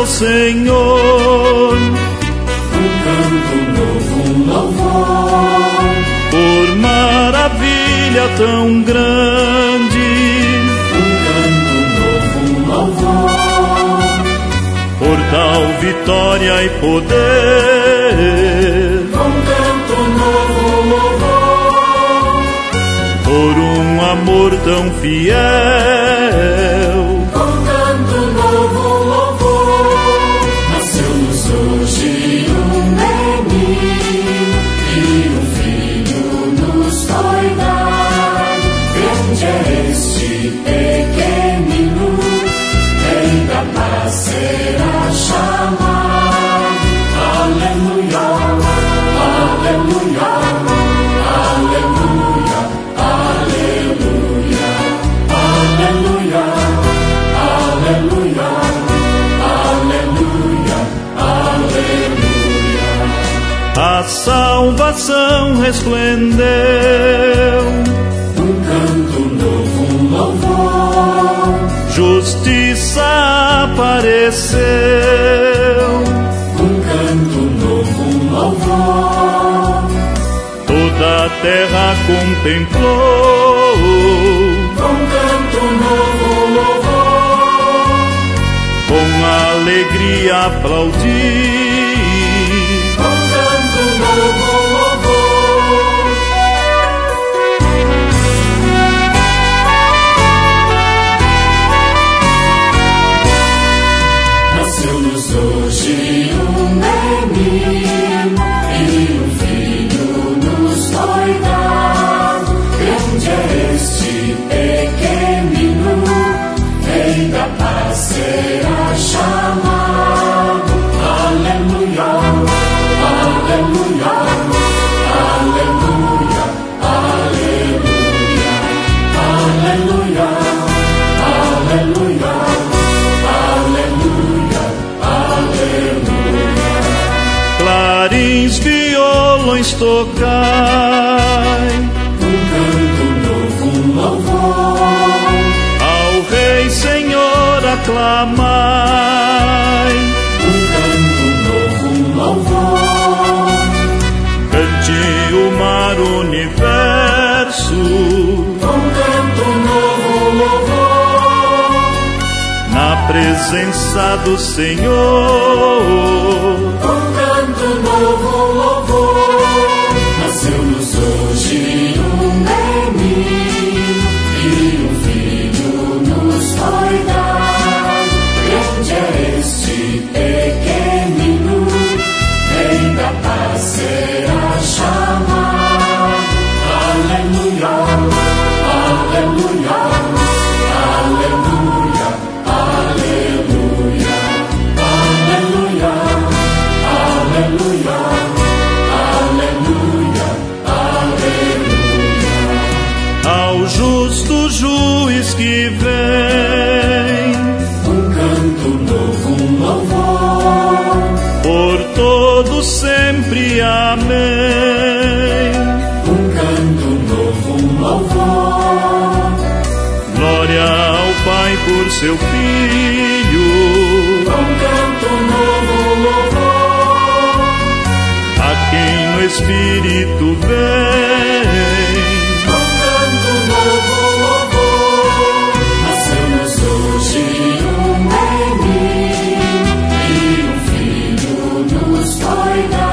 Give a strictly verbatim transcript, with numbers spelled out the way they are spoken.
ao Senhor. Um canto novo, um louvor, Por maravilha tão grande, um canto novo, um louvor, por tal vitória e poder, um canto novo, um louvor, por um amor tão fiel. um canto novo, um louvor. Nasceu-nos hoje um menino e um filho nos foi dado. Grande é este pequenino, rei da paz será chamado. Aleluia, aleluia, aleluia, aleluia, aleluia, aleluia, aleluia, aleluia. A salvação resplendeu, Um canto novo, um louvor, justiça apareceu, um canto novo, um louvor, toda a terra contemplou. um canto novo, um louvor, Com alegria aplaudir, um canto novo, um louvor. Nasceu-nos hoje um menino e um filho nos foi dado. Grande é este pequenino, rei da paz será chamado. Aleluia, aleluia, aleluia, aleluia, aleluia, aleluia, aleluia, aleluia. clarins, violões tocai, Um canto novo, um louvor, ao Rei Senhor aclamai. um canto novo, um louvor, Cante o mar, o universo, um canto novo, um louvor, na presença do Senhor. um canto novo, um louvor. Nasceu-nos hoje um menino e um filho nos foi dado. Grande é este pequenino, rei da paz será chamado. Aleluia, aleluia, aleluia, aleluia, aleluia, aleluia, aleluia, aleluia. Ao justo juiz que vem, Um canto novo, um louvor, por todos sempre, amém. um canto novo, um louvor, Glória ao Pai por seu Filho, um canto novo, um louvor, a quem no Espírito vem. um canto novo, um louvor. Nasceu-nos hoje um menino e um filho nos foi dado.